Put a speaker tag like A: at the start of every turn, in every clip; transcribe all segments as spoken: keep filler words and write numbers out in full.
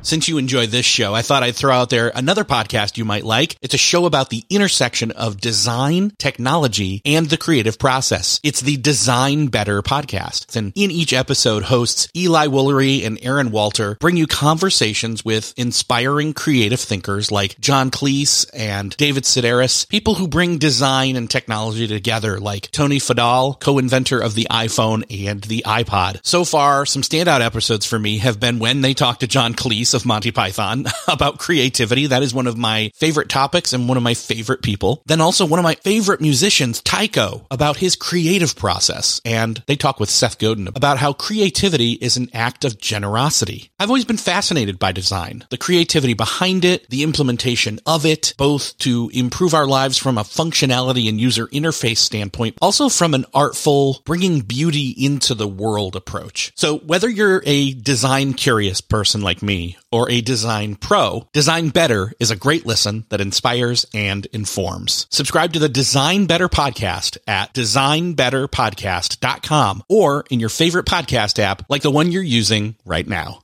A: Since you enjoy this show, I thought I'd throw out there another podcast you might like. It's a show about the intersection of design, technology, and the creative process. It's the Design Better podcast. And in each episode, hosts Eli Woolery and Aaron Walter bring you conversations with inspiring creative thinkers like John Cleese and David Sedaris, people who bring design and technology together like Tony Fadal, co-inventor of the iPhone and the iPod. So far, some standout episodes for me have been when they talk to John Cleese of Monty Python about creativity. That is one of my favorite topics and one of my favorite people. Then also one of my favorite musicians, Tycho, about his creative process. And they talk with Seth Godin about how creativity is an act of generosity. I've always been fascinated by design, the creativity behind it, the implementation of it, both to improve our lives from a functionality and user interface standpoint, also from an artful, bringing beauty into the world approach. So whether you're a design curious person like me or a design pro, Design Better is a great listen that inspires and informs. Subscribe to the Design Better podcast at design better podcast dot com or in your favorite podcast app like the one you're using right now.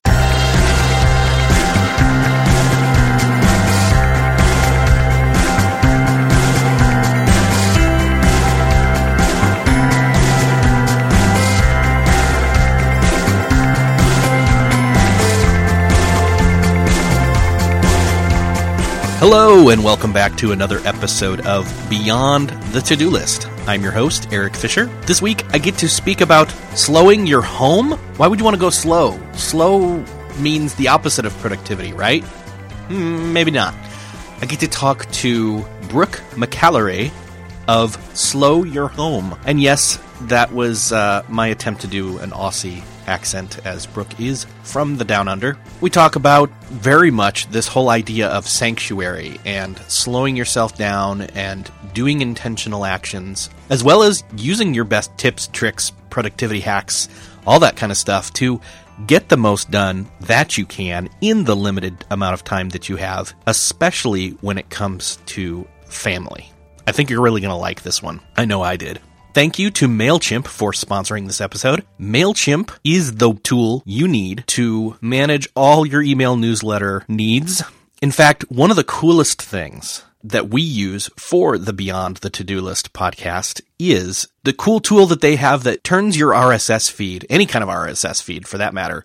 A: Hello, and welcome back to another episode of Beyond the To-Do List. I'm your host, Eric Fisher. This week, I get to speak about slowing your home. Why would you want to go slow? Slow means the opposite of productivity, right? Mm, maybe not. I get to talk to Brooke McAlary of Slow Your Home. And yes, that was uh, my attempt to do an Aussie accent, as Brooke is from the Down Under. We talk about very much this whole idea of sanctuary and slowing yourself down and doing intentional actions, as well as using your best tips, tricks, productivity hacks, all that kind of stuff to get the most done that you can in the limited amount of time that you have, especially when it comes to family. I think you're really going to like this one. I know I did. Thank you to MailChimp for sponsoring this episode. MailChimp is the tool you need to manage all your email newsletter needs. In fact, one of the coolest things that we use for the Beyond the To-Do List podcast is the cool tool that they have that turns your R S S feed, any kind of R S S feed for that matter,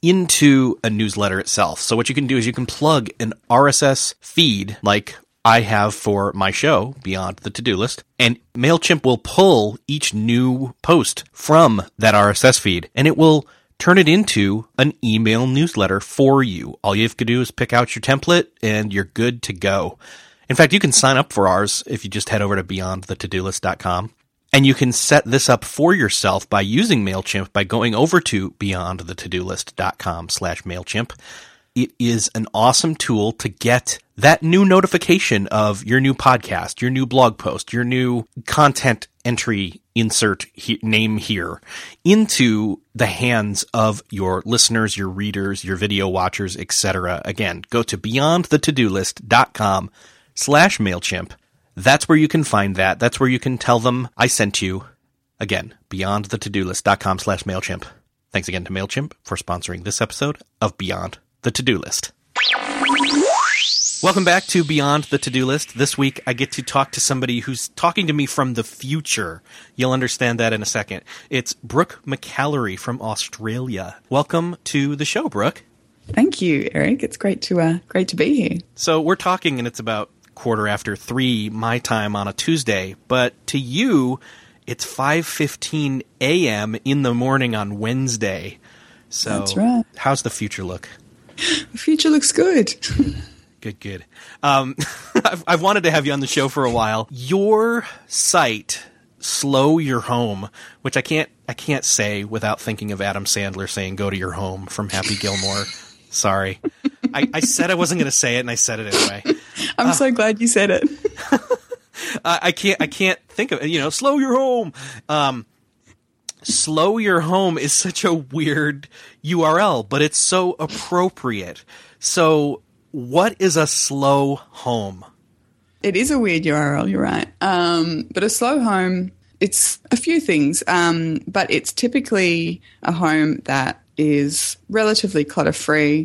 A: into a newsletter itself. So what you can do is you can plug an R S S feed like I have for my show, Beyond the To-Do List, and MailChimp will pull each new post from that R S S feed, and it will turn it into an email newsletter for you. All you have to do is pick out your template, and you're good to go. In fact, you can sign up for ours if you just head over to beyond the to do list dot com, and you can set this up for yourself by using MailChimp by going over to beyond the to do list dot com slash MailChimp. It is an awesome tool to get that new notification of your new podcast, your new blog post, your new content entry insert he- name here into the hands of your listeners, your readers, your video watchers, et cetera. Again, go to beyond the to do list dot com slash MailChimp. That's where you can find that. That's where you can tell them I sent you. Again, beyond the to do list dot com slash MailChimp. Thanks again to MailChimp for sponsoring this episode of Beyond the To-Do List. Welcome back to Beyond the To-Do List. This week, I get to talk to somebody who's talking to me from the future. You'll understand that in a second. It's Brooke McAlary from Australia. Welcome to the show, Brooke.
B: Thank you, Eric. It's great to uh, great to be here.
A: So we're talking, and it's about quarter after three my time on a Tuesday, but to you, it's five fifteen a.m. in the morning on Wednesday. So
B: that's right.
A: How's the future look?
B: The future looks good.
A: Good, good. Um, I've, I've wanted to have you on the show for a while. Your site, Slow Your Home, which I can't I can't say without thinking of Adam Sandler saying "Go to your home" from Happy Gilmore. Sorry, I, I said I wasn't going to say it, and I said it anyway.
B: I'm
A: uh,
B: so glad you said it.
A: I, I can't I can't think of it. You know, slow your home. Um, Slow Your Home is such a weird U R L, but it's so appropriate. So what is a slow home?
B: It is a weird U R L, you're right. Um, but a slow home, it's a few things, um, but it's typically a home that is relatively clutter-free,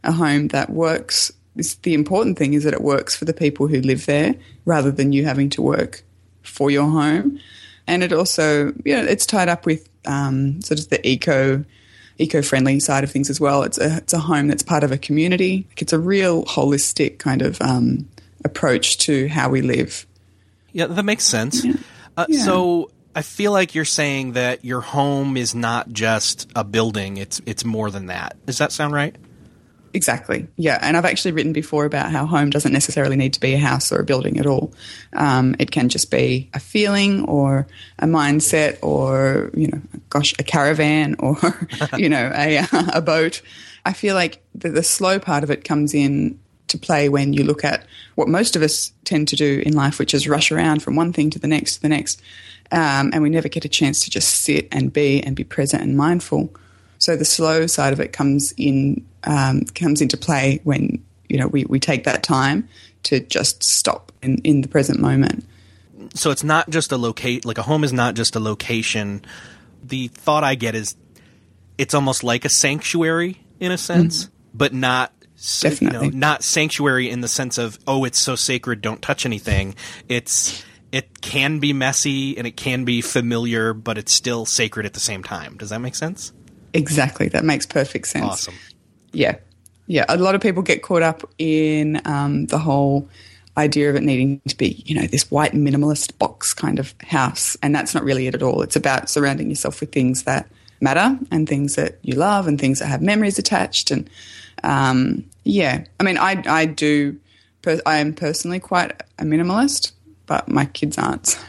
B: a home that works. This, the important thing is that it works for the people who live there rather than you having to work for your home. And it also, you know, it's tied up with um, sort of the eco, eco-friendly side of things as well. It's a, it's a home that's part of a community. It's a real holistic kind of um, approach to how we live.
A: Yeah, that makes sense.
B: Yeah.
A: Uh,
B: Yeah.
A: So I feel like you're saying that your home is not just a building. It's it's more than that. Does that sound right?
B: Exactly. Yeah. And I've actually written before about how home doesn't necessarily need to be a house or a building at all. Um, it can just be a feeling or a mindset or, you know, gosh, a caravan or, you know, a, a boat. I feel like the, the slow part of it comes in to play when you look at what most of us tend to do in life, which is rush around from one thing to the next to the next. Um, and we never get a chance to just sit and be and be present and mindful. So the slow side of it comes in, um, comes into play when, you know, we, we take that time to just stop in, in the present moment.
A: So it's not just a locate, like a home is not just a location. The thought I get is it's almost like a sanctuary in a sense, mm-hmm. but not,
B: Definitely.
A: You know, not sanctuary in the sense of, oh, it's so sacred, don't touch anything. It's, it can be messy and it can be familiar, but it's still sacred at the same time. Does that make sense?
B: Exactly. That makes perfect sense.
A: Awesome.
B: Yeah. Yeah. A lot of people get caught up in um, the whole idea of it needing to be, you know, this white minimalist box kind of house. And that's not really it at all. It's about surrounding yourself with things that matter and things that you love and things that have memories attached. And um, yeah, I mean, I, I do, per- I am personally quite a minimalist, but my kids aren't. So.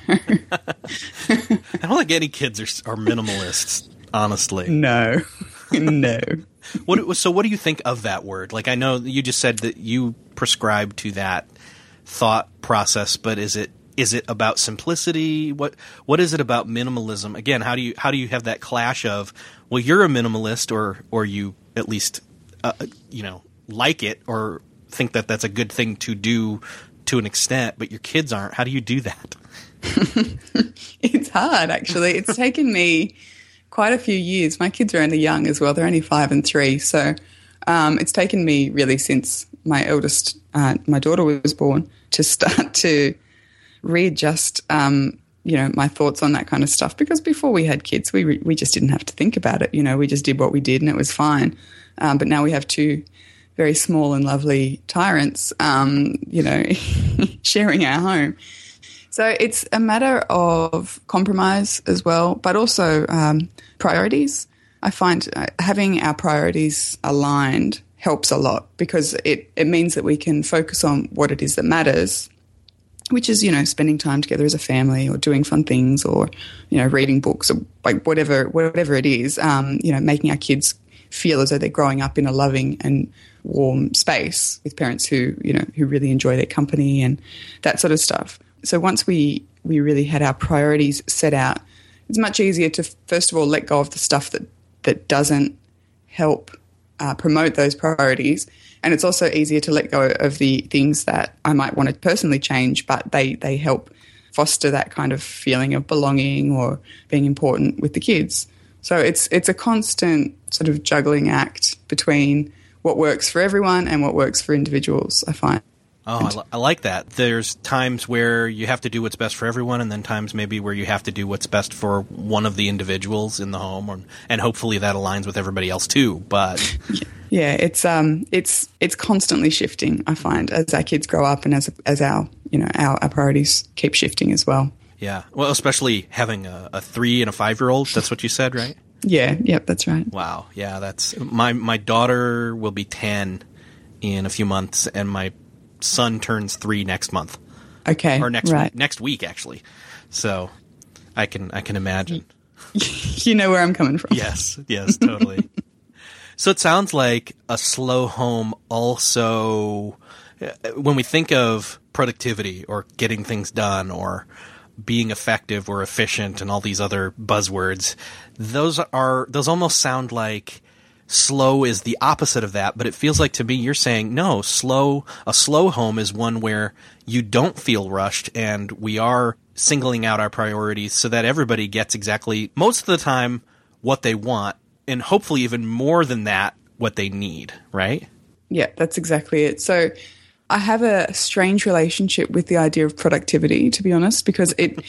A: I don't think any kids are, are minimalists. Honestly.
B: No, no.
A: What, so what do you think of that word? Like, I know you just said that you prescribe to that thought process, but is it is it about simplicity? What what is it about minimalism? Again, how do you how do you have that clash of, well, you're a minimalist, or or you at least uh, you know like it or think that that's a good thing to do to an extent, but your kids aren't. How do you do that?
B: It's hard, actually. It's taken me quite a few years. My kids are only young as well. They're only five and three. So um, it's taken me really since my eldest, uh, my daughter was born, to start to readjust, um, you know, my thoughts on that kind of stuff. Because before we had kids, we re- we just didn't have to think about it. You know, we just did what we did and it was fine. Um, but now we have two very small and lovely tyrants, um, you know, sharing our home. So it's a matter of compromise as well, but also um, priorities. I find uh, having our priorities aligned helps a lot because it, it means that we can focus on what it is that matters, which is, you know, spending time together as a family or doing fun things or, you know, reading books or like whatever, whatever it is, um, you know, making our kids feel as though they're growing up in a loving and warm space with parents who, you know, who really enjoy their company and that sort of stuff. So once we, we really had our priorities set out, it's much easier to, first of all, let go of the stuff that, that doesn't help uh, promote those priorities. And it's also easier to let go of the things that I might want to personally change, but they, they help foster that kind of feeling of belonging or being important with the kids. So it's it's a constant sort of juggling act between what works for everyone and what works for individuals, I find.
A: Oh, I, li- I like that. There's times where you have to do what's best for everyone, and then times maybe where you have to do what's best for one of the individuals in the home, or, and hopefully that aligns with everybody else too. But
B: yeah, it's um, it's it's constantly shifting. I find as our kids grow up and as as our you know our, our priorities keep shifting as well.
A: Yeah, well, especially having a, a three and a five year old. That's what you said, right?
B: Yeah. Yep. That's right.
A: Wow. Yeah. That's my my daughter will be ten in a few months, and my son turns three next month.
B: Okay,
A: or next
B: right.
A: week, next week actually. So I can I can imagine.
B: You know where I'm coming from.
A: Yes, yes, totally. So it sounds like a slow home also, when we think of productivity or getting things done or being effective or efficient and all these other buzzwords, those are those almost sound like slow is the opposite of that, but it feels like to me you're saying no, slow a slow home is one where you don't feel rushed and we are singling out our priorities so that everybody gets exactly, most of the time, what they want, and hopefully even more than that, what they need, right?
B: Yeah, that's exactly it. So I have a strange relationship with the idea of productivity, to be honest, because it,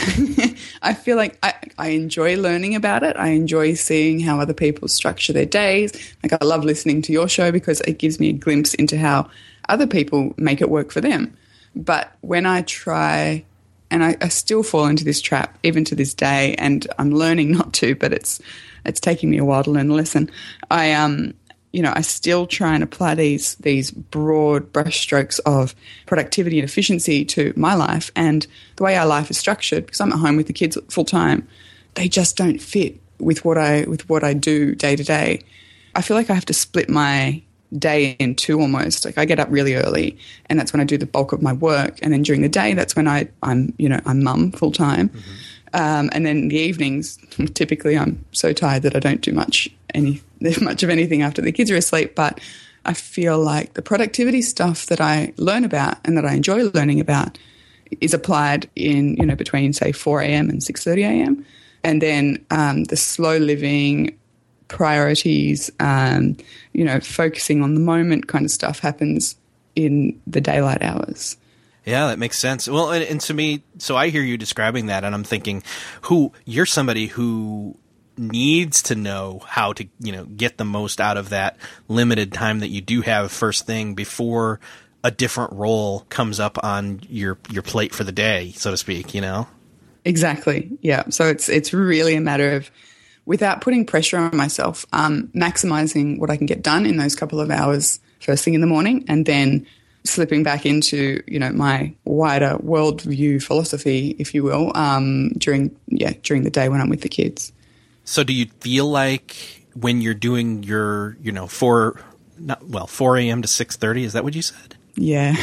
B: I, I feel like I, I enjoy learning about it. I enjoy seeing how other people structure their days. Like I love listening to your show because it gives me a glimpse into how other people make it work for them. But when I try, and I, I still fall into this trap even to this day, and I'm learning not to, but it's it's taking me a while to learn the lesson. I um. You know, I still try and apply these these broad brushstrokes of productivity and efficiency to my life, and the way our life is structured, because I'm at home with the kids full time, they just don't fit with what I with what I do day to day. I feel like I have to split my day in two almost. Like I get up really early, and that's when I do the bulk of my work, and then during the day, that's when I I'm you know I'm mum full time. Mm-hmm. Um, and then in the evenings, typically I'm so tired that I don't do much any much of anything after the kids are asleep. But I feel like the productivity stuff that I learn about and that I enjoy learning about is applied in, you know, between, say, four a.m. and six thirty a.m. And then um, the slow living priorities, um, you know, focusing on the moment kind of stuff happens in the daylight hours.
A: Yeah, that makes sense. Well, and, and to me, so I hear you describing that, and I'm thinking, who you're somebody who needs to know how to, you know, get the most out of that limited time that you do have first thing before a different role comes up on your your plate for the day, so to speak. You know.
B: Exactly. Yeah. So it's it's really a matter of, without putting pressure on myself, um, maximizing what I can get done in those couple of hours first thing in the morning, and then slipping back into, you know, my wider worldview philosophy, if you will, um, during yeah during the day when I'm with the kids.
A: So, do you feel like when you're doing your, you know, four, not well, four a.m. to six thirty? Is that what you said?
B: Yeah.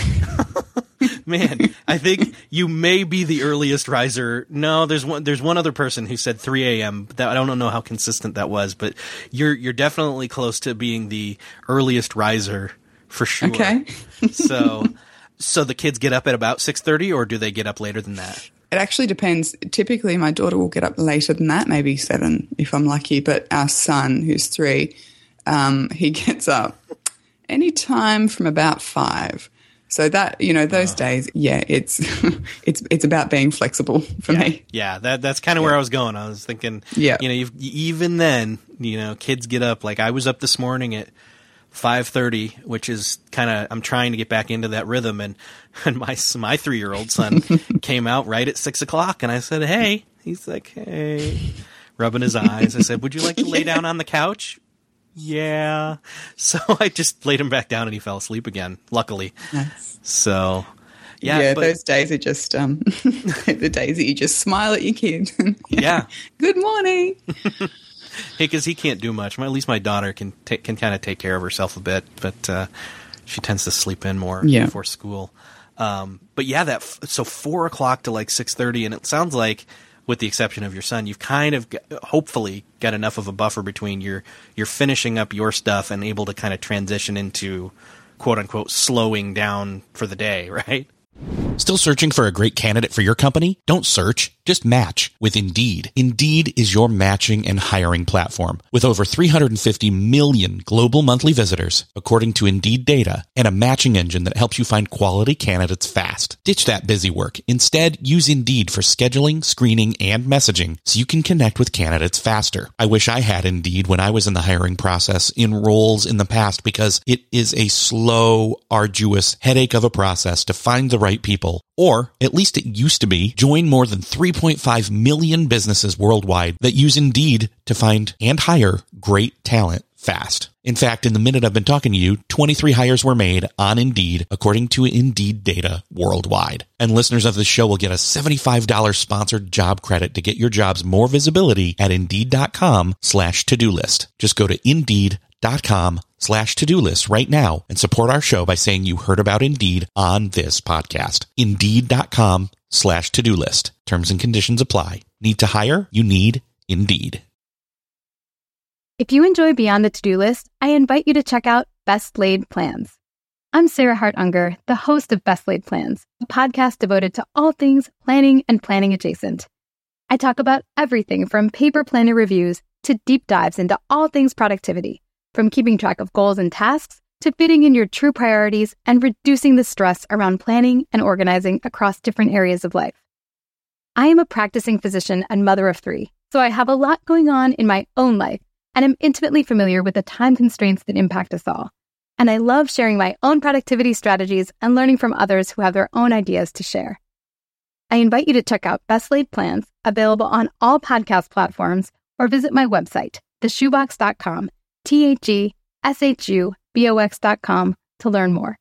A: Man, I think you may be the earliest riser. No, there's one. There's one other person who said three a.m. That I don't know how consistent that was, but you're you're definitely close to being the earliest riser for sure.
B: Okay.
A: so, so the kids get up at about six thirty, or do they get up later than that?
B: It actually depends. Typically, my daughter will get up later than that, maybe seven if I'm lucky. But our son, who's three, um, he gets up any time from about five. So that, you know, those oh. days, yeah, it's it's it's about being flexible for
A: yeah.
B: me.
A: Yeah, that that's kind of yeah. where I was going. I was thinking,
B: yeah.
A: you know, you've, even then, you know, kids get up. Like I was up this morning at five thirty, which is kind of, I'm trying to get back into that rhythm. And, and my my three-year-old son came out right at six o'clock, and I said, hey. He's like, hey, rubbing his eyes. I said, would you like to lay down on the couch? Yeah. So I just laid him back down, and he fell asleep again, luckily.
B: Nice.
A: So, yeah.
B: Yeah,
A: but,
B: those days are just um, the days that you just smile at your kid.
A: yeah. yeah.
B: Good morning.
A: Hey, because he can't do much. At least my daughter can ta- can kind of take care of herself a bit, but uh, she tends to sleep in more
B: yeah.
A: before school. Um, but yeah, that f- so four o'clock to like six thirty, and it sounds like, with the exception of your son, you've kind of got, hopefully got enough of a buffer between your you're finishing up your stuff and able to kind of transition into quote unquote slowing down for the day, right?
C: Still searching for a great candidate for your company? Don't search, just match with Indeed. Indeed is your matching and hiring platform with over three hundred fifty million global monthly visitors, according to Indeed data, and a matching engine that helps you find quality candidates fast. Ditch that busy work. Instead, use Indeed for scheduling, screening, and messaging so you can connect with candidates faster. I wish I had Indeed when I was in the hiring process in roles in the past, because it is a slow, arduous headache of a process to find the right people. Or, at least it used to be. Join more than three point five million businesses worldwide that use Indeed to find and hire great talent fast. In fact, in the minute I've been talking to you, twenty-three hires were made on Indeed, according to Indeed data worldwide. And listeners of the show will get a seventy-five dollars sponsored job credit to get your jobs more visibility at Indeed.com slash to-do list. Just go to Indeed.com slash to-do list right now and support our show by saying you heard about Indeed on this podcast. Indeed.com slash to-do list. Terms and conditions apply. Need to hire? You need Indeed.
D: If you enjoy Beyond the To-Do List, I invite you to check out Best Laid Plans. I'm Sarah Hart Unger, the host of Best Laid Plans, a podcast devoted to all things planning and planning adjacent. I talk about everything from paper planner reviews to deep dives into all things productivity, from keeping track of goals and tasks to fitting in your true priorities and reducing the stress around planning and organizing across different areas of life. I am a practicing physician and mother of three, so I have a lot going on in my own life and am intimately familiar with the time constraints that impact us all. And I love sharing my own productivity strategies and learning from others who have their own ideas to share. I invite you to check out Best Laid Plans, available on all podcast platforms, or visit my website, the shoebox dot com, T H E S H U B O X dot com, to learn more.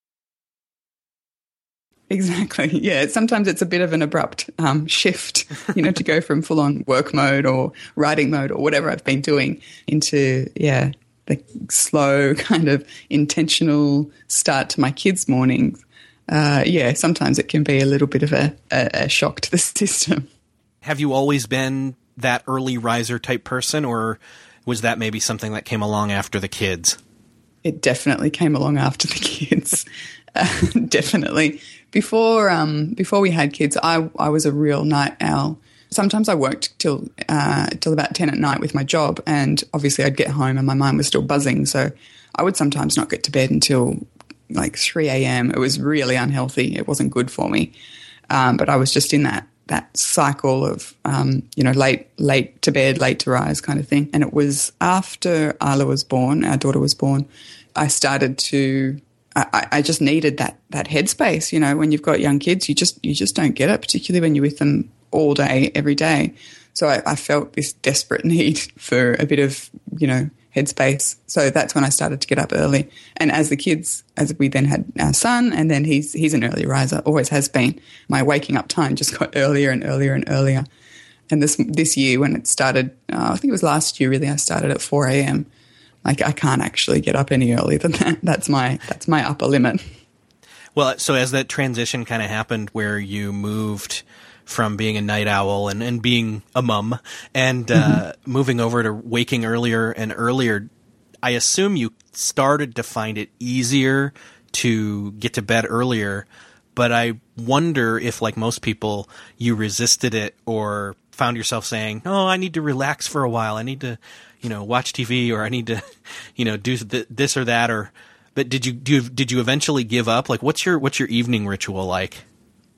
B: Exactly. Yeah. Sometimes it's a bit of an abrupt um, shift, you know, to go from full on work mode or writing mode or whatever I've been doing into, yeah, the slow kind of intentional start to my kids' mornings. Uh, yeah, sometimes it can be a little bit of a, a, a shock to the system.
A: Have you always been that early riser type person, or was that maybe something that came along after the kids?
B: It definitely came along after the kids. Uh, definitely. Before um, before we had kids, I, I was a real night owl. Sometimes I worked till uh, till about ten at night with my job, and obviously I'd get home and my mind was still buzzing. So I would sometimes not get to bed until like three a.m. It was really unhealthy. It wasn't good for me. Um, but I was just in that that cycle of, um, you know, late late to bed, late to rise kind of thing. And it was after Isla was born, our daughter was born, I started to, I, I just needed that that headspace. You know, when you've got young kids, you just you just don't get it, particularly when you're with them all day, every day. So I, I felt this desperate need for a bit of, you know, headspace. So that's when I started to get up early. And as the kids, as we then had our son, and then he's he's an early riser, always has been. My waking up time just got earlier and earlier and earlier. And this this year when it started, uh, I think it was last year really, I started at four a.m. Like I can't actually get up any earlier than that. That's my that's my upper limit.
A: Well, so as that transition kind of happened where you moved from being a night owl and, and being a mum and uh, mm-hmm. moving over to waking earlier and earlier, I assume you started to find it easier to get to bed earlier, but I wonder if, like most people, you resisted it or found yourself saying, oh, I need to relax for a while. I need to, you know, watch T V, or I need to, you know, do th- this or that. Or, but did you, do, did you eventually give up? Like, what's your, what's your evening ritual like?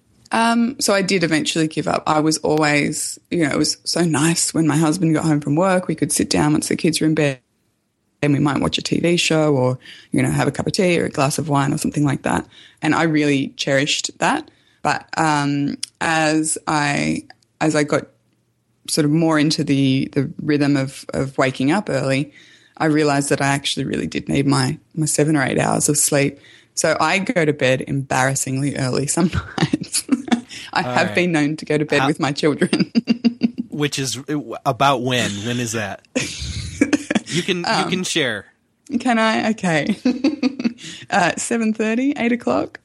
B: Um, so I did eventually give up. I was always, you know, it was so nice when my husband got home from work. We could sit down once the kids were in bed and we might watch a T V show or, you know, have a cup of tea or a glass of wine or something like that. And I really cherished that. But um, as I as I got sort of more into the, the rhythm of, of waking up early, I realized that I actually really did need my, my seven or eight hours of sleep. So I go to bed embarrassingly early sometimes. I
A: All
B: have
A: right.
B: been known to go to bed
A: How,
B: with my children.
A: Which is about when? When is that? You can um, you can share.
B: Can I? Okay. uh, seven thirty, eight o'clock.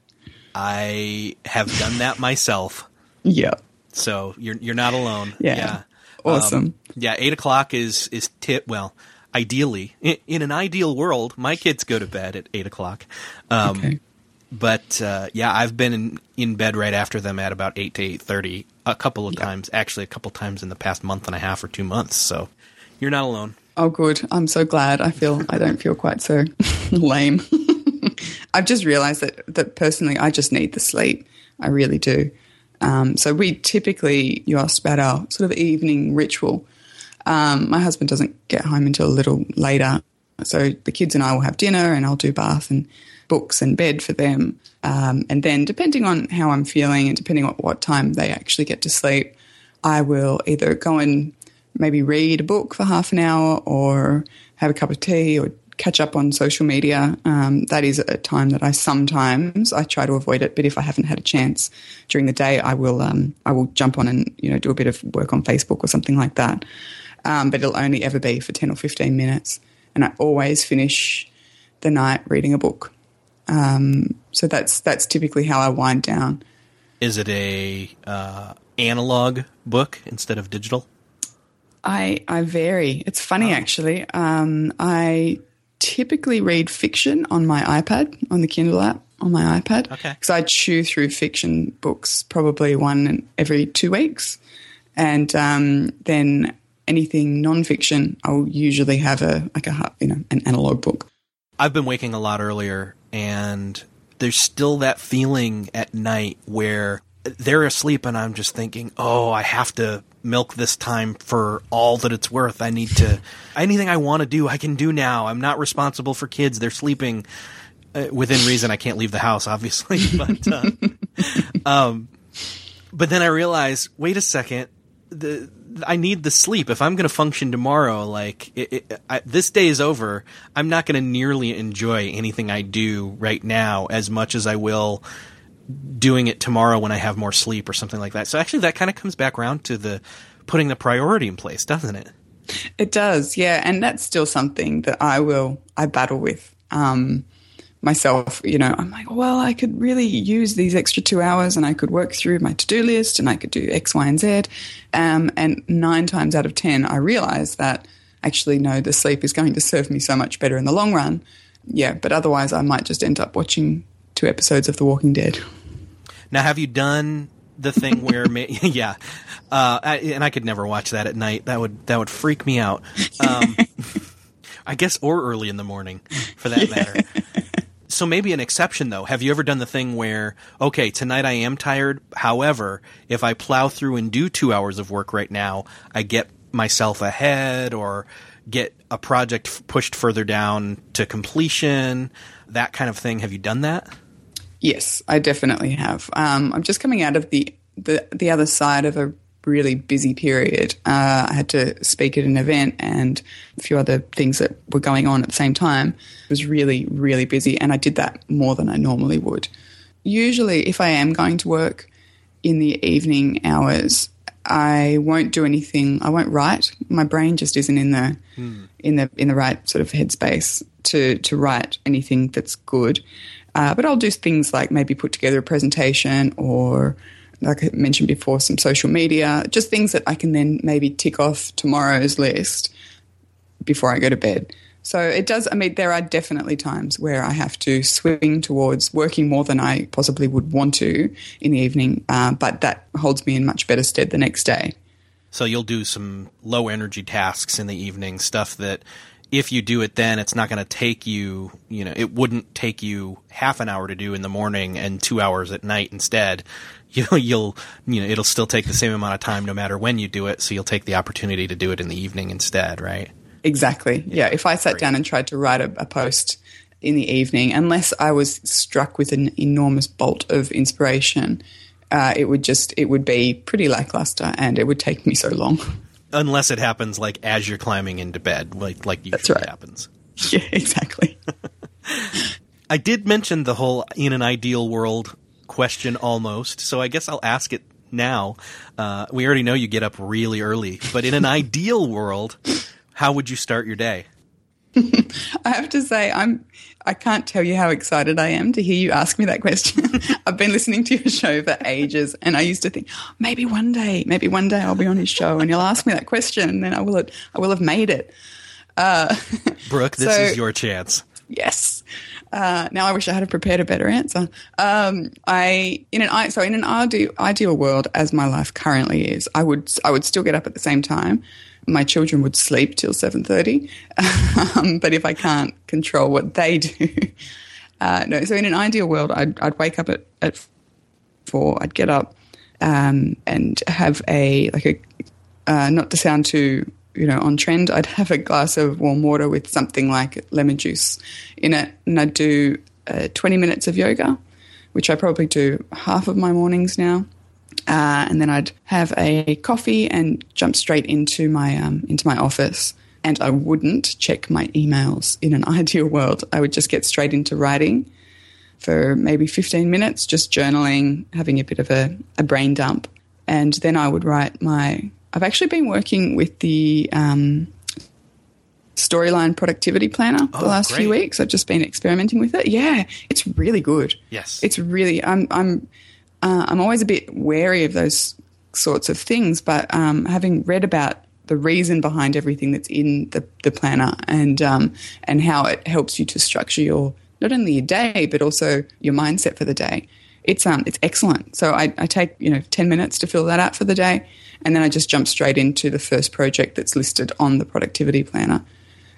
A: I have done that myself.
B: Yeah.
A: So you're you're not alone.
B: Yeah.
A: yeah.
B: Awesome.
A: Um, yeah, eight o'clock is is tip. Well, ideally, in, in an ideal world, my kids go to bed at eight o'clock. Um,
B: okay.
A: But uh, yeah, I've been in, in bed right after them at about eight to eight thirty a couple of
B: yeah.
A: times. Actually, a couple times in the past month and a half or two months. So you're not alone.
B: Oh, good. I'm so glad. I feel I don't feel quite so lame. I've just realised that that personally, I just need the sleep. I really do. Um, so we typically, you asked about our sort of evening ritual. Um, my husband doesn't get home until a little later. So the kids and I will have dinner and I'll do bath and books and bed for them. Um, and then depending on how I'm feeling and depending on what time they actually get to sleep, I will either go and maybe read a book for half an hour or have a cup of tea or catch up on social media. Um, that is a time that I sometimes, I try to avoid it, but if I haven't had a chance during the day, I will um, I will jump on and, you know, do a bit of work on Facebook or something like that. Um, but it'll only ever be for ten or fifteen minutes. And I always finish the night reading a book. Um, so that's that's typically how I wind down.
A: Is it a uh, analog book instead of digital?
B: I I vary. It's funny, oh. actually. Um, I typically read fiction on my iPad, on the Kindle app on my iPad.
A: Okay.
B: Because I chew through fiction books probably one every two weeks. And um, then anything non-fiction, I'll usually have a like a you know an analog book.
A: I've been waking a lot earlier, and there's still that feeling at night where they're asleep and I'm just thinking, oh, I have to milk this time for all that it's worth. I need to – anything I want to do, I can do now. I'm not responsible for kids. They're sleeping uh, within reason. I can't leave the house, obviously. But, uh, um, but then I realize, wait a second, the I need the sleep. If I'm going to function tomorrow, like it, it, I, this day is over, I'm not going to nearly enjoy anything I do right now as much as I will – doing it tomorrow when I have more sleep or something like that. So actually that kind of comes back around to the putting the priority in place, doesn't it?
B: It does, yeah. And that's still something that I will, I battle with um, myself. You know, I'm like, well, I could really use these extra two hours and I could work through my to-do list and I could do X, Y, and Z. Um, and nine times out of ten, I realize that actually, no, the sleep is going to serve me so much better in the long run. Yeah, but otherwise I might just end up watching two episodes of The Walking Dead.
A: Now, have you done the thing where, ma- yeah, uh, I, and I could never watch that at night. That would that would freak me out. Um, I guess, or early in the morning, for that yeah. matter. So maybe an exception, though. Have you ever done the thing where, okay, tonight I am tired. However, if I plow through and do two hours of work right now, I get myself ahead or get a project f- pushed further down to completion, that kind of thing. Have you done that?
B: Yes, I definitely have. Um, I'm just coming out of the, the, the other side of a really busy period. Uh, I had to speak at an event and a few other things that were going on at the same time. It was really, really busy, and I did that more than I normally would. Usually, if I am going to work in the evening hours, I won't do anything. I won't write. My brain just isn't in the mm. in the in the right sort of headspace to to write anything that's good. Uh, but I'll do things like maybe put together a presentation or, like I mentioned before, some social media, just things that I can then maybe tick off tomorrow's list before I go to bed. So it does, I mean, there are definitely times where I have to swing towards working more than I possibly would want to in the evening, uh, but that holds me in much better stead the next day.
A: So you'll do some low energy tasks in the evening, stuff that if you do it then, it's not going to take you, you know, it wouldn't take you half an hour to do in the morning and two hours at night instead. You'll, you'll, you know, it'll still take the same amount of time no matter when you do it. So you'll take the opportunity to do it in the evening instead, right?
B: Exactly. Yeah. yeah if I sat
A: great.
B: down and tried to write a, a post in the evening, unless I was struck with an enormous bolt of inspiration, uh, it would just, it would be pretty lackluster and it would take me so long.
A: Unless it happens like as you're climbing into bed, like like usually
B: That's right.
A: happens.
B: Yeah, exactly.
A: I did mention the whole in an ideal world question almost, so I guess I'll ask it now. Uh, we already know you get up really early, but in an ideal world, how would you start your day?
B: I have to say, I'm. I can't tell you how excited I am to hear you ask me that question. I've been listening to your show for ages, and I used to think maybe one day, maybe one day I'll be on his show, and you'll ask me that question, and then I will. I will have made it. Uh,
A: Brooke, this
B: so,
A: is your chance.
B: Yes. Uh, now I wish I had prepared a better answer. Um, I in an so in an ideal, ideal world, as my life currently is, I would I would still get up at the same time. My children would sleep till seven thirty, um, but if I can't control what they do, uh, no. So in an ideal world, I'd, I'd wake up at, at four. I'd get up um, and have a like a uh, not to sound too you know on trend. I'd have a glass of warm water with something like lemon juice in it, and I'd do uh, twenty minutes of yoga, which I probably do half of my mornings now. Uh, and then I'd have a coffee and jump straight into my um, into my office. And I wouldn't check my emails in an ideal world. I would just get straight into writing for maybe fifteen minutes, just journaling, having a bit of a, a brain dump. And then I would write my – I've actually been working with the um, Storyline Productivity Planner
A: oh,
B: the last
A: great.
B: few weeks. I've just been experimenting with it. Yeah, it's really good.
A: Yes.
B: It's really – I'm I'm – Uh, I'm always a bit wary of those sorts of things, but um, having read about the reason behind everything that's in the, the planner and um, and how it helps you to structure your not only your day but also your mindset for the day, it's um it's excellent. So I, I take you know ten minutes to fill that out for the day, and then I just jump straight into the first project that's listed on the productivity planner.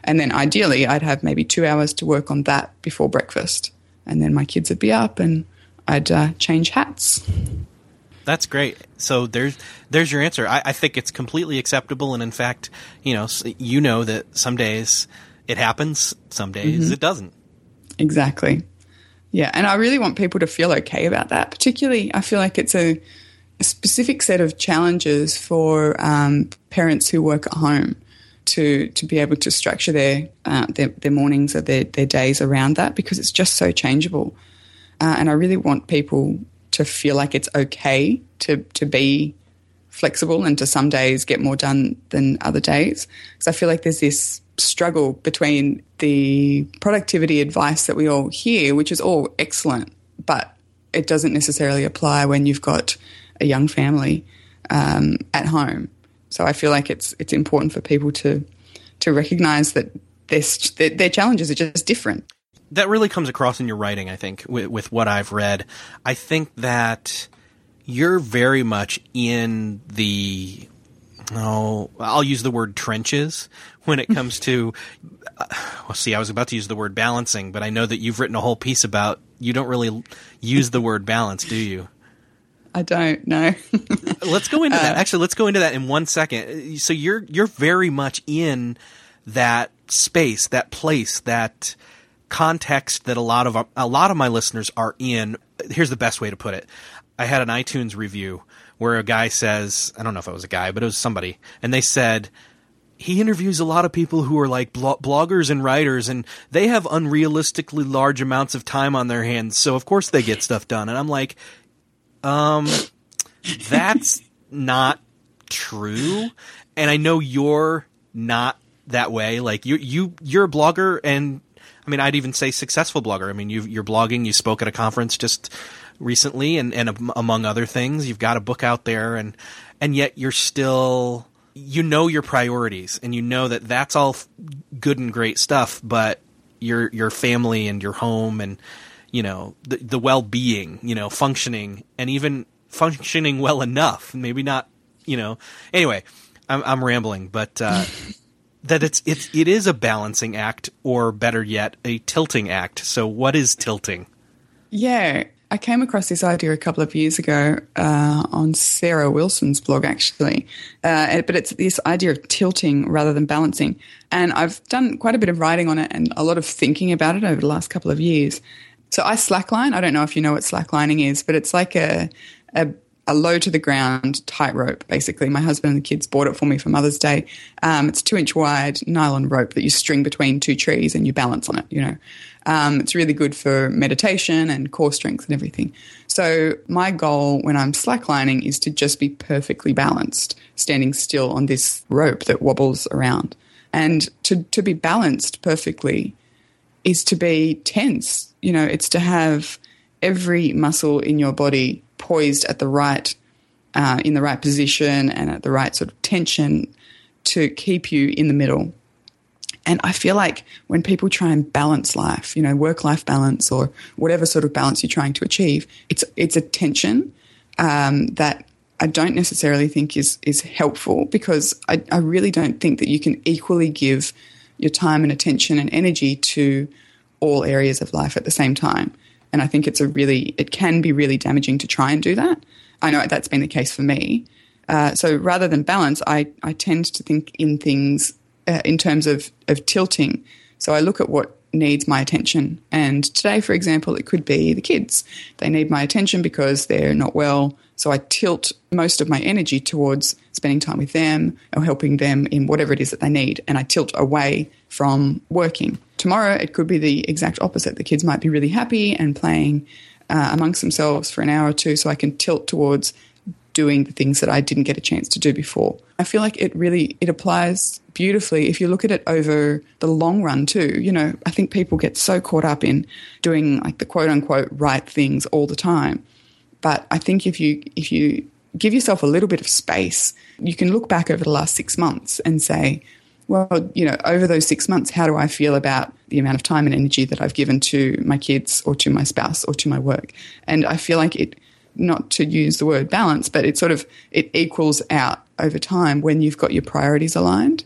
B: And then ideally I'd have maybe two hours to work on that before breakfast. And then my kids would be up and I'd uh, change hats.
A: That's great. So there's there's your answer. I, I think it's completely acceptable. And in fact, you know, you know that some days it happens, some days mm-hmm. it doesn't.
B: Exactly. Yeah. And I really want people to feel okay about that. Particularly, I feel like it's a, a specific set of challenges for um, parents who work at home to to be able to structure their uh, their, their mornings or their, their days around that, because it's just so changeable. Uh, and I really want people to feel like it's okay to to be flexible and to some days get more done than other days. Because I feel like there's this struggle between the productivity advice that we all hear, which is all excellent, but it doesn't necessarily apply when you've got a young family um, at home. So I feel like it's it's important for people to to recognise that their, their challenges are just different.
A: That really comes across in your writing, I think, with, with what I've read. I think that you're very much in the, oh, I'll use the word trenches when it comes to, uh, well, see, I was about to use the word balancing, but I know that you've written a whole piece about, you don't really use the word balance, do you?
B: I don't know.
A: Let's go into that. Actually, let's go into that in one second. So you're you're very much in that space, that place, that context that a lot of a lot of my listeners are in. Here's the best way to put it. I had an iTunes review where a guy says, I don't know if it was a guy, but it was somebody, and they said he interviews a lot of people who are like blo- bloggers and writers, and they have unrealistically large amounts of time on their hands, so of course they get stuff done. And I'm like, um, that's not true. And I know you're not that way. Like you, you, you're a blogger, and I mean, I'd even say successful blogger. I mean, you, you're blogging. You spoke at a conference just recently, and, and among other things, you've got a book out there, and and yet you're still, you know, your priorities, and you know that that's all good and great stuff, but your your family and your home and, you know, the the well-being, you know, functioning, and even functioning well enough, maybe not, you know. Anyway, I'm I'm rambling, but. Uh, That it's it's it is a balancing act, or better yet, a tilting act. So, what is tilting?
B: Yeah, I came across this idea a couple of years ago uh, on Sarah Wilson's blog, actually. Uh, but it's this idea of tilting rather than balancing, and I've done quite a bit of writing on it and a lot of thinking about it over the last couple of years. So, I slackline. I don't know if you know what slacklining is, but it's like a a a low to the ground tightrope, basically. My husband and the kids bought it for me for Mother's Day. Um, it's two inch wide nylon rope that you string between two trees and you balance on it, you know. Um, it's really good for meditation and core strength and everything. So my goal when I'm slacklining is to just be perfectly balanced, standing still on this rope that wobbles around. And to, to be balanced perfectly is to be tense. You know, it's to have every muscle in your body poised at the right, uh, in the right position and at the right sort of tension to keep you in the middle. And I feel like when people try and balance life, you know, work-life balance or whatever sort of balance you're trying to achieve, it's it's a tension um, that I don't necessarily think is is helpful, because I, I really don't think that you can equally give your time and attention and energy to all areas of life at the same time. And I think it's a really, it can be really damaging to try and do that. I know that's been the case for me. Uh, so rather than balance, I, I tend to think in things uh, in terms of, of tilting. So I look at what needs my attention. And today, for example, it could be the kids. They need my attention because they're not well. So I tilt most of my energy towards spending time with them or helping them in whatever it is that they need. And I tilt away from working. Tomorrow, it could be the exact opposite. The kids might be really happy and playing uh, amongst themselves for an hour or two, so I can tilt towards doing the things that I didn't get a chance to do before. I feel like it really, it applies beautifully if you look at it over the long run too. You know, I think people get so caught up in doing like the quote unquote right things all the time. But I think if you if you give yourself a little bit of space, you can look back over the last six months and say, well, you know, over those six months, how do I feel about the amount of time and energy that I've given to my kids or to my spouse or to my work? And I feel like it, not to use the word balance, but it sort of, it equals out over time when you've got your priorities aligned.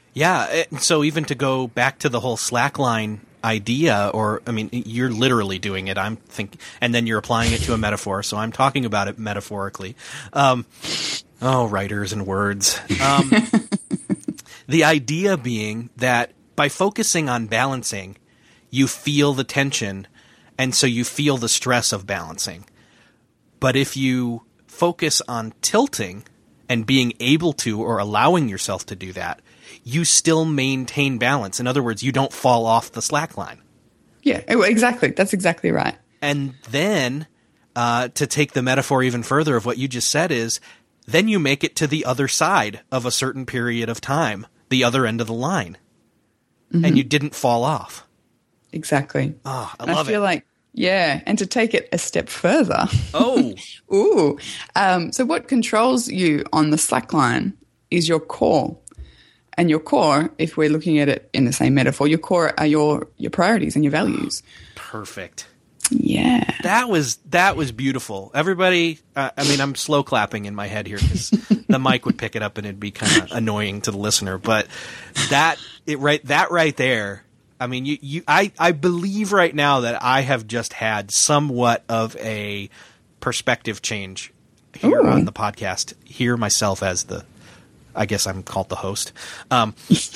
A: Yeah. So even to go back to the whole slackline idea, or, I mean, you're literally doing it. I'm thinking, and then you're applying it to a metaphor. So I'm talking about it metaphorically. Um, oh, writers and words. Um, the idea being that by focusing on balancing, you feel the tension, and so you feel the stress of balancing. But if you focus on tilting and being able to, or allowing yourself to do that, you still maintain balance. In other words, you don't fall off the slack line.
B: Yeah, exactly. That's exactly right.
A: And then uh, to take the metaphor even further of what you just said is, then you make it to the other side of a certain period of time, the other end of the line, mm-hmm. and you didn't fall off.
B: Exactly.
A: Oh, I
B: and
A: love
B: I feel
A: it.
B: like, yeah, and to take it a step further.
A: Oh.
B: Ooh. Um, so what controls you on the slack line is your core. And your core, if we're looking at it in the same metaphor, your core are your, your priorities and your values.
A: Perfect.
B: Yeah.
A: That was that was beautiful. Everybody, uh, I mean, I'm slow clapping in my head here because the mic would pick it up and it'd be kind of annoying to the listener. But that it right that right there. I mean, you, you I, I believe right now that I have just had somewhat of a perspective change here
B: Ooh.
A: on the podcast. Hear myself as the, I guess I'm called the host. Um,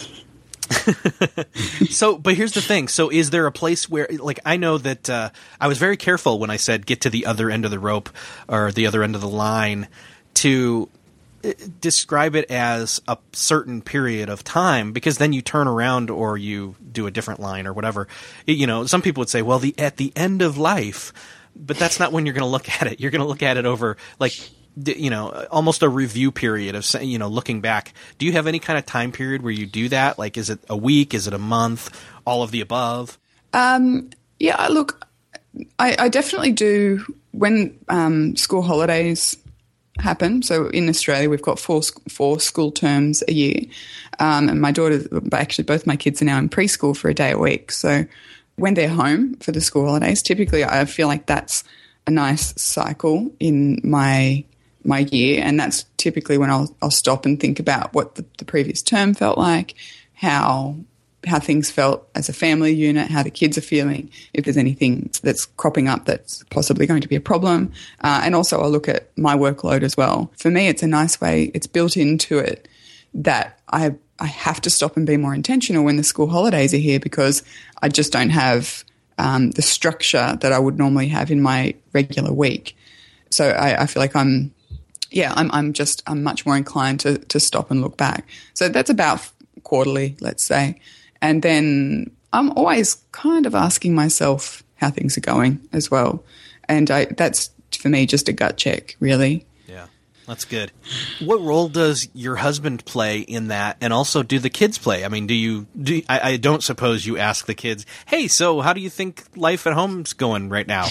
A: so, but here's the thing. So is there a place where, like, I know that uh, I was very careful when I said get to the other end of the rope or the other end of the line to describe it as a certain period of time, because then you turn around or you do a different line or whatever. You know, some people would say, well, the at the end of life, but that's not when you're going to look at it. You're going to look at it over, like, you know, almost a review period of, you know, looking back. Do you have any kind of time period where you do that? Like, is it a week? Is it a month? All of the above?
B: Um, yeah, look, I, I definitely do when um, school holidays happen. So in Australia, we've got four four school terms a year. Um, and my daughter, actually both my kids are now in preschool for a day a week. So when they're home for the school holidays, typically I feel like that's a nice cycle in my my year. And that's typically when I'll, I'll stop and think about what the, the previous term felt like, how how things felt as a family unit, how the kids are feeling, if there's anything that's cropping up that's possibly going to be a problem. Uh, and also I'll look at my workload as well. For me, it's a nice way, it's built into it that I I have to stop and be more intentional when the school holidays are here, because I just don't have um, the structure that I would normally have in my regular week. So I, I feel like I'm, yeah, I'm I'm just, I'm much more inclined to, to stop and look back. So that's about quarterly, let's say. And then I'm always kind of asking myself how things are going as well. And I, that's, for me, just a gut check, really.
A: Yeah, that's good. What role does your husband play in that? And also, do the kids play? I mean, do you, do I, I don't suppose you ask the kids, hey, so how do you think life at home's going right now?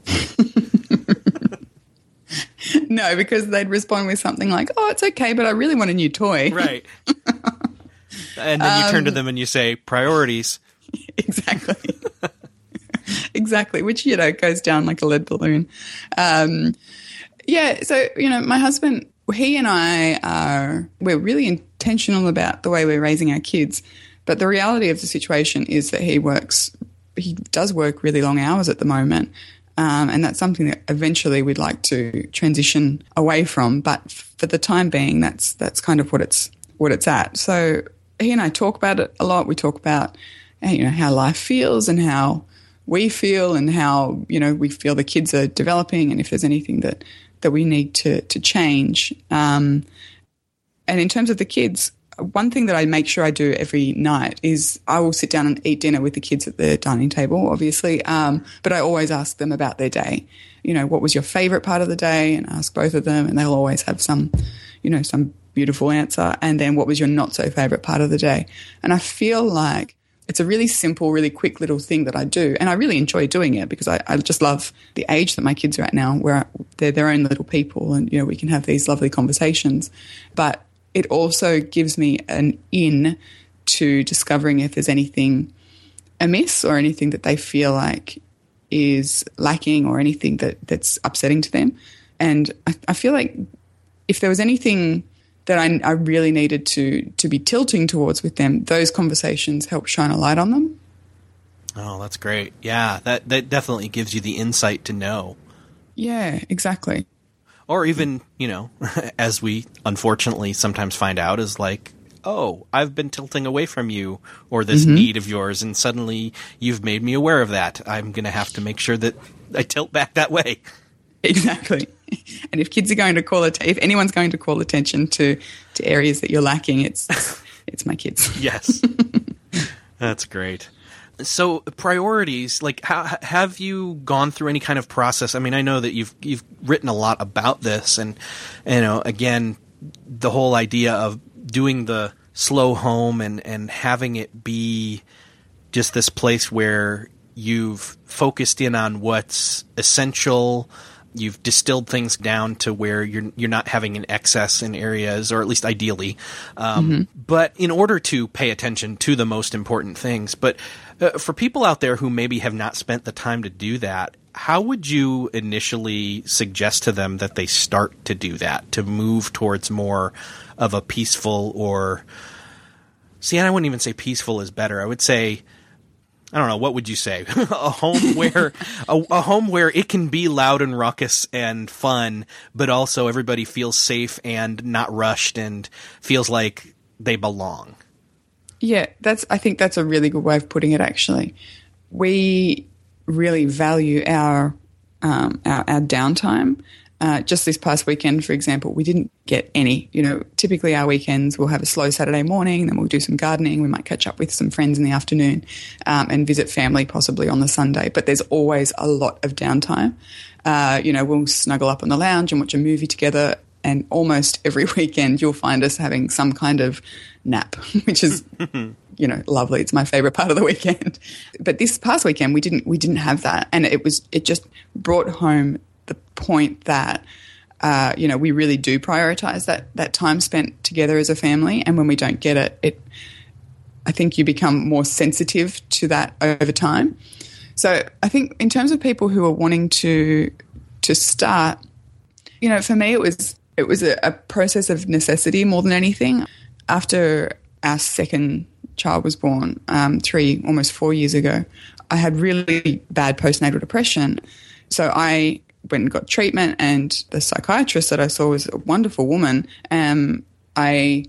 B: No, because they'd respond with something like, oh, it's okay, but I really want a new toy.
A: Right. And then you um, turn to them and you say, priorities.
B: Exactly. Exactly, which, you know, goes down like a lead balloon. Um, yeah, so, you know, my husband, he and I are, we're really intentional about the way we're raising our kids. But the reality of the situation is that he works, he does work really long hours at the moment. Um, and that's something that eventually we'd like to transition away from. But for the time being, that's that's kind of what it's what it's at. So he and I talk about it a lot. We talk about, you know, how life feels and how we feel and how, you know, we feel the kids are developing and if there's anything that, that we need to, to change. Um, and in terms of the kids, one thing that I make sure I do every night is I will sit down and eat dinner with the kids at the dining table, obviously, um, but I always ask them about their day. You know, what was your favourite part of the day? And ask both of them, and they'll always have some, you know, some beautiful answer. And then what was your not so favourite part of the day? And I feel like it's a really simple, really quick little thing that I do. And I really enjoy doing it because I, I just love the age that my kids are at now, where they're their own little people and, you know, we can have these lovely conversations. But it also gives me an in to discovering if there's anything amiss or anything that they feel like is lacking or anything that, that's upsetting to them. And I, I feel like if there was anything that I, I really needed to to be tilting towards with them, those conversations help shine a light on them.
A: Oh, that's great. Yeah, that, that definitely gives you the insight to know.
B: Yeah, exactly.
A: Or even, you know, as we unfortunately sometimes find out, is like, oh, I've been tilting away from you or this mm-hmm. need of yours, and suddenly you've made me aware of that. I'm going to have to make sure that I tilt back that way.
B: Exactly. And if kids are going to call it, if anyone's going to call attention to, to areas that you're lacking, it's it's my kids.
A: Yes. That's great. So priorities, like how have you gone through any kind of process? I mean, I know that you've you've written a lot about this, and you know, again, the whole idea of doing the slow home and, and having it be just this place where you've focused in on what's essential. You've distilled things down to where you're you're not having an excess in areas, or at least ideally. Um, mm-hmm. But in order to pay attention to the most important things, but uh, for people out there who maybe have not spent the time to do that, how would you initially suggest to them that they start to do that, to move towards more of a peaceful or – see, and I wouldn't even say peaceful is better. I would say – I don't know. What would you say? a home where a, a home where it can be loud and raucous and fun, but also everybody feels safe and not rushed and feels like they belong.
B: Yeah, that's. I think that's a really good way of putting it. Actually, we really value our um, our, our downtime. Uh, just this past weekend, for example, we didn't get any. You know, typically our weekends we'll have a slow Saturday morning, then we'll do some gardening. We might catch up with some friends in the afternoon um, and visit family possibly on the Sunday. But there's always a lot of downtime. Uh, you know, we'll snuggle up on the lounge and watch a movie together. And almost every weekend you'll find us having some kind of nap, which is, you know, lovely. It's my favorite part of the weekend. But this past weekend we didn't we didn't have that, and it was it just brought home the point that, uh, you know, we really do prioritize that that time spent together as a family, and when we don't get it, it, I think you become more sensitive to that over time. So I think in terms of people who are wanting to to start, you know, for me it was it was a, a process of necessity more than anything. After our second child was born, um, three almost four years ago, I had really bad postnatal depression. So I went and got treatment, and the psychiatrist that I saw was a wonderful woman. Um, I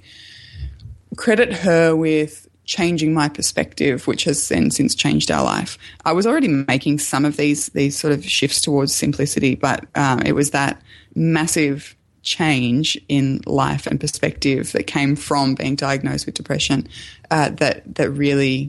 B: credit her with changing my perspective, which has then since changed our life. I was already making some of these these sort of shifts towards simplicity, but um, it was that massive change in life and perspective that came from being diagnosed with depression uh, that that really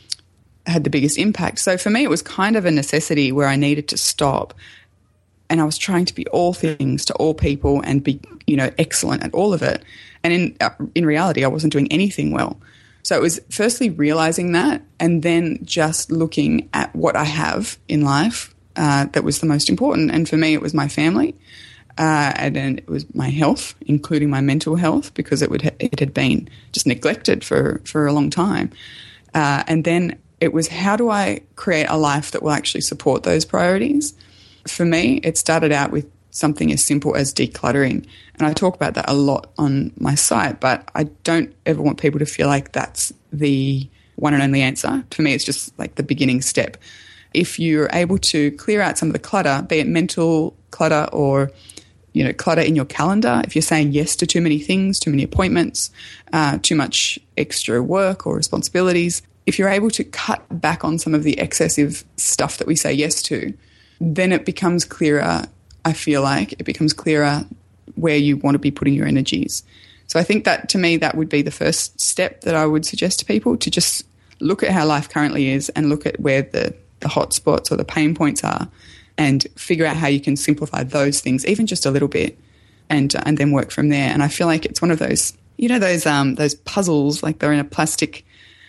B: had the biggest impact. So for me, it was kind of a necessity where I needed to stop. And I was trying to be all things to all people and be, you know, excellent at all of it. And in uh, in reality, I wasn't doing anything well. So it was firstly realizing that, and then just looking at what I have in life uh, that was the most important. And for me, it was my family, uh, and then it was my health, including my mental health, because it would ha- it had been just neglected for for a long time. Uh, and then it was, how do I create a life that will actually support those priorities? For me, it started out with something as simple as decluttering. And I talk about that a lot on my site, but I don't ever want people to feel like that's the one and only answer. For me, it's just like the beginning step. If you're able to clear out some of the clutter, be it mental clutter or, you know, clutter in your calendar, if you're saying yes to too many things, too many appointments, uh, too much extra work or responsibilities, if you're able to cut back on some of the excessive stuff that we say yes to, then it becomes clearer, I feel like, it becomes clearer where you want to be putting your energies. So I think that, to me, that would be the first step that I would suggest to people, to just look at how life currently is and look at where the, the hot spots or the pain points are, and figure out how you can simplify those things, even just a little bit, and and then work from there. And I feel like it's one of those, you know, those um those puzzles, like they're in a plastic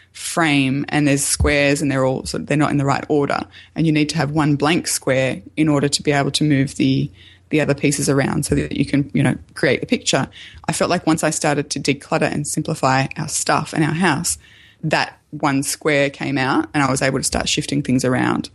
B: frame and there's squares and they're all sort of, they're not in the right order, and you need to have one blank square in order to be able to move the the other pieces around so that you can, you know, create the picture. I felt like once I started to declutter and simplify our stuff and our house, that one square came out and I was able to start shifting things around.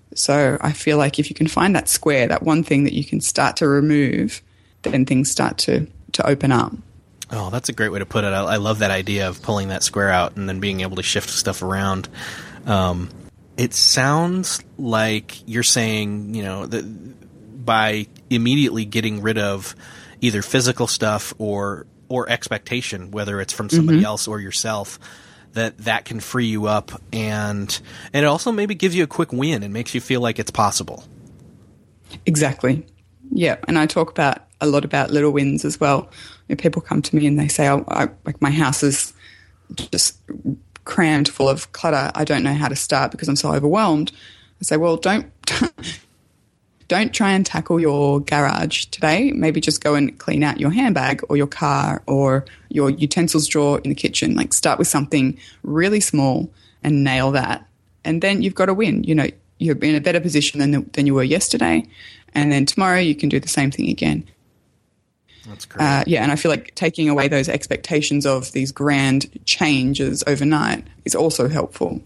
B: So I feel like if you can find that square, that one thing that you can start to remove, then things start to to open up.
A: Oh, that's a great way to put it. I, I love that idea of pulling that square out and then being able to shift stuff around. Um, it sounds like you're saying, you know, that by immediately getting rid of either physical stuff or or expectation, whether it's from somebody mm-hmm. else or yourself, that that can free you up, and and it also maybe gives you a quick win and makes you feel like it's possible.
B: Exactly. Yeah, and I talk about a lot about little wins as well. You know, people come to me and they say, oh, I, like my house is just crammed full of clutter. I don't know how to start because I'm so overwhelmed. I say, well, don't don't try and tackle your garage today. Maybe just go and clean out your handbag or your car or your utensils drawer in the kitchen. Like start with something really small and nail that. And then you've got a win. You know, you're in a better position than than you were yesterday. And then tomorrow you can do the same thing again.
A: That's great.
B: Uh, yeah, and I feel like taking away those expectations of these grand changes overnight is also helpful.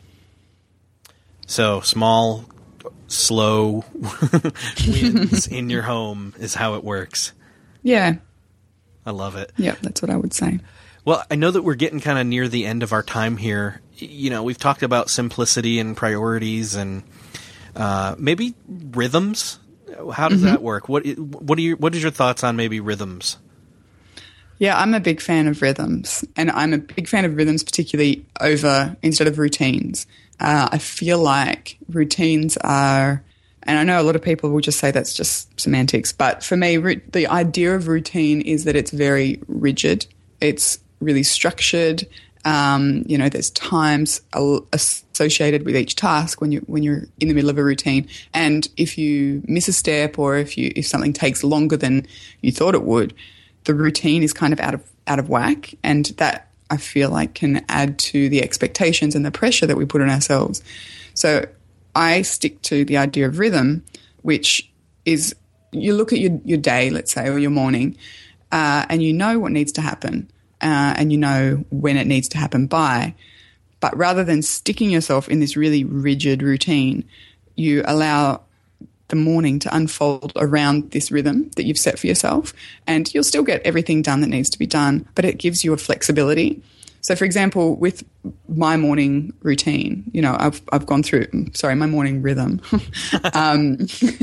A: So small, slow wins in your home is how it works.
B: Yeah.
A: I love it.
B: Yeah, that's what I would say.
A: Well, I know that we're getting kind of near the end of our time here. You know, we've talked about simplicity and priorities and uh, maybe rhythms. How does mm-hmm. that work? What what are your what is your thoughts on maybe rhythms?
B: Yeah, I'm a big fan of rhythms, and I'm a big fan of rhythms, particularly over instead of routines. Uh, I feel like routines are, and I know a lot of people will just say that's just semantics, but for me, ru- the idea of routine is that it's very rigid. It's really structured. Um, you know, there's times associated with each task when you when you're in the middle of a routine, and if you miss a step or if you if something takes longer than you thought it would, the routine is kind of out of out of whack, and that I feel like can add to the expectations and the pressure that we put on ourselves. So I stick to the idea of rhythm, which is you look at your your day, let's say, or your morning, uh, and you know what needs to happen. Uh, and you know when it needs to happen by. But rather than sticking yourself in this really rigid routine, you allow the morning to unfold around this rhythm that you've set for yourself, and you'll still get everything done that needs to be done, but it gives you a flexibility. So, for example, with my morning routine, you know, I've I've gone through, sorry, my morning rhythm. um,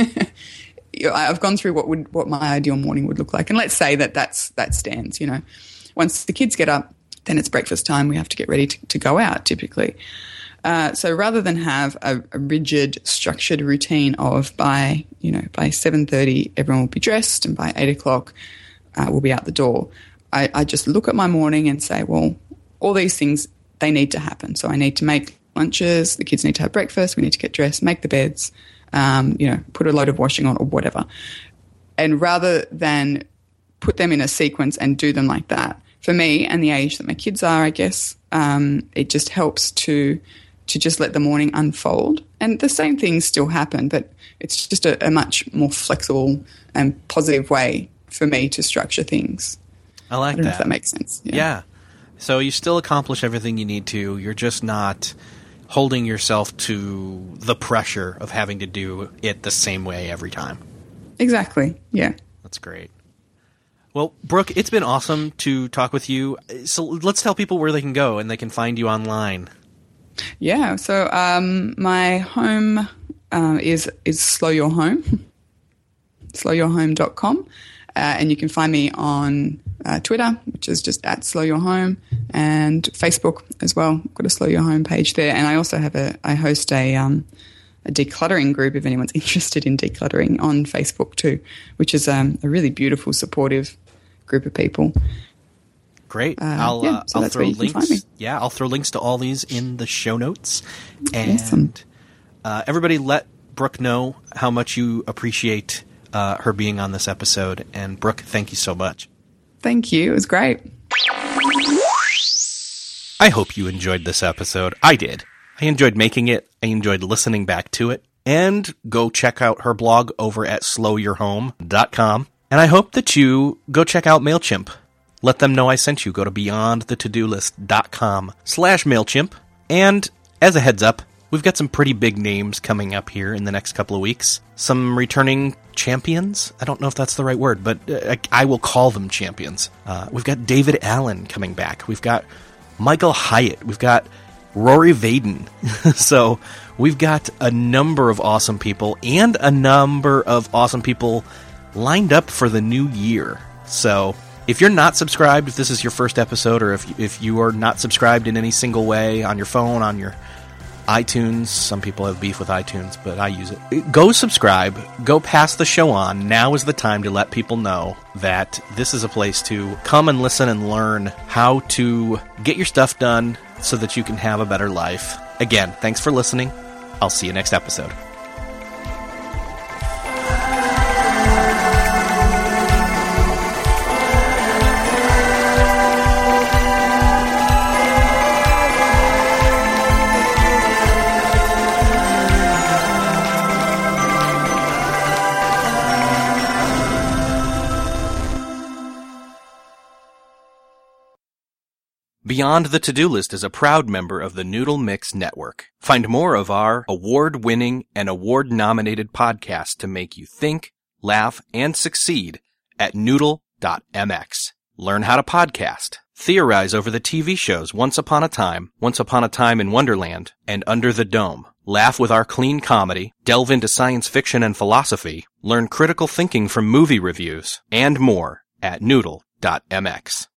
B: I've gone through what would what my ideal morning would look like, and let's say that that's that stands, you know. Once the kids get up, then it's breakfast time. We have to get ready to, to go out, typically. Uh, so rather than have a, a rigid, structured routine of by, you know, by seven thirty, everyone will be dressed, and by eight o'clock, uh, we'll be out the door, I, I just look at my morning and say, well, all these things, they need to happen. So I need to make lunches, the kids need to have breakfast, we need to get dressed, make the beds, um, you know, put a load of washing on or whatever. And rather than put them in a sequence and do them like that, for me and the age that my kids are, I guess, um, it just helps to to just let the morning unfold. And the same things still happen, but it's just a, a much more flexible and positive way for me to structure things.
A: I like
B: I don't
A: that.
B: know if that makes sense. Yeah.
A: yeah. So you still accomplish everything you need to. You're just not holding yourself to the pressure of having to do it the same way every time.
B: Exactly. Yeah.
A: That's great. Well, Brooke, it's been awesome to talk with you. So let's tell people where they can go and they can find you online.
B: Yeah. So um, my home uh, is is Slow Your Home, slow your home dot com. Uh, and you can find me on uh, Twitter, which is just at Slow Your Home, and Facebook as well. I've got a Slow Your Home page there. And I also have a, I host a, um, a decluttering group if anyone's interested in decluttering on Facebook too, which is um, a really beautiful, supportive group of people.
A: Great.
B: Uh,
A: I'll
B: yeah,
A: uh,
B: so
A: I'll throw links. Yeah, I'll throw links to all these in the show notes. And
B: awesome.
A: uh, everybody, let Brooke know how much you appreciate uh, her being on this episode. And Brooke, thank you so much.
B: Thank you. It was great.
A: I hope you enjoyed this episode. I did. I enjoyed making it. I enjoyed listening back to it. And go check out her blog over at slow your home dot com. And I hope that you go check out MailChimp. Let them know I sent you. Go to beyond the to do list dot com slash MailChimp. And as a heads up, We've got some pretty big names coming up here in the next couple of weeks. Some returning champions. I don't know if that's the right word, but uh, I will call them champions. Uh, we've got David Allen coming back. We've got Michael Hyatt. We've got Rory Vaden. So we've got a number of awesome people and a number of awesome people lined up for the new year. So if you're not subscribed, if this is your first episode, or if, if you are not subscribed in any single way on your phone, on your iTunes, some people have beef with iTunes, but I use it. Go subscribe, go pass the show on. Now is the time to let people know that this is a place to come and listen and learn how to get your stuff done so that you can have a better life. Again, thanks for listening. I'll see you next episode. Beyond the To-Do List is a proud member of the Noodle Mix Network. Find more of our award-winning and award-nominated podcasts to make you think, laugh, and succeed at noodle dot m x. Learn how to podcast. Theorize over the T V shows Once Upon a Time, Once Upon a Time in Wonderland, and Under the Dome. Laugh with our clean comedy, delve into science fiction and philosophy, learn critical thinking from movie reviews, and more at noodle dot m x.